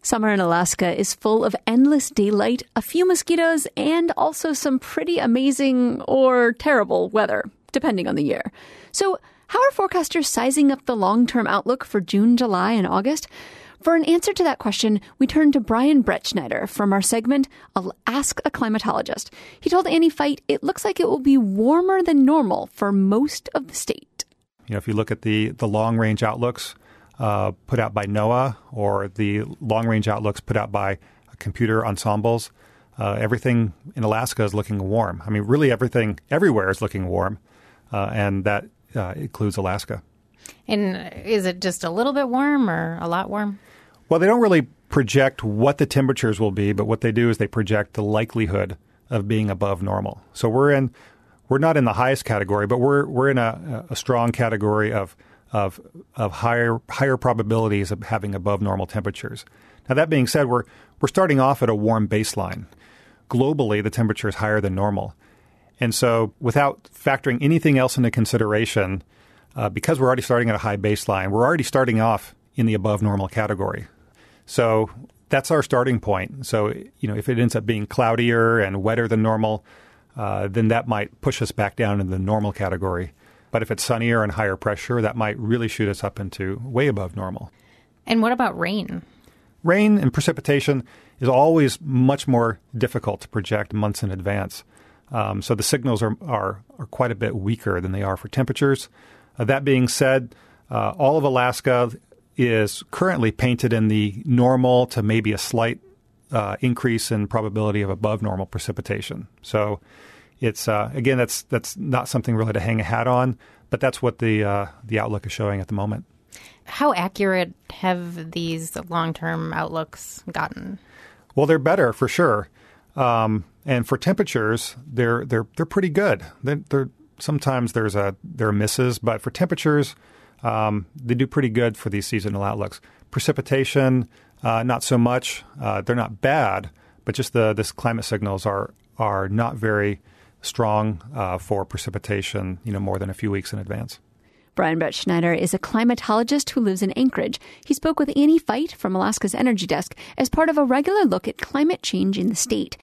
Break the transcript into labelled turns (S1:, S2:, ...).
S1: Summer in Alaska is full of endless daylight, a few mosquitoes, and also some pretty amazing or terrible weather, depending on the year. So how are forecasters sizing up the long-term outlook for June, July, and August? For an answer to that question, we turned to Brian Brettschneider from our segment, Ask a Climatologist. He told Annie Fight it looks like it will be warmer than normal for most of the state.
S2: If you look at the long-range outlooks put out by NOAA or the long-range outlooks put out by computer ensembles, everything in Alaska is looking warm. I mean, really everything everywhere is looking warm, and that includes Alaska.
S3: And is it just a little bit warm or a lot warm?
S2: Well, they don't really project what the temperatures will be, but what they do is they project the likelihood of being above normal. So we're not in the highest category, but we're in a strong category of higher probabilities of having above normal temperatures. Now, that being said, we're starting off at a warm baseline. Globally, the temperature is higher than normal. And so without factoring anything else into consideration, because we're already starting at a high baseline, we're already starting off in the above normal category. So that's our starting point. So, if it ends up being cloudier and wetter than normal, then that might push us back down in the normal category. But if it's sunnier and higher pressure, that might really shoot us up into way above normal.
S3: And what about rain?
S2: Rain and precipitation is always much more difficult to project months in advance. So the signals are quite a bit weaker than they are for temperatures. That being said, all of Alaska is currently painted in the normal to maybe a slight increase in probability of above normal precipitation. So it's again, that's not something really to hang a hat on, but that's what the outlook is showing at the moment.
S3: How accurate have these long-term outlooks gotten?
S2: Well, they're better for sure, and for temperatures, they're pretty good. Sometimes there are misses, but for temperatures, they do pretty good for these seasonal outlooks. Precipitation, not so much. They're not bad, but just this climate signals are not very strong for precipitation, more than a few weeks in advance.
S1: Brian Brettschneider is a climatologist who lives in Anchorage. He spoke with Annie Fight from Alaska's Energy Desk as part of a regular look at climate change in the state.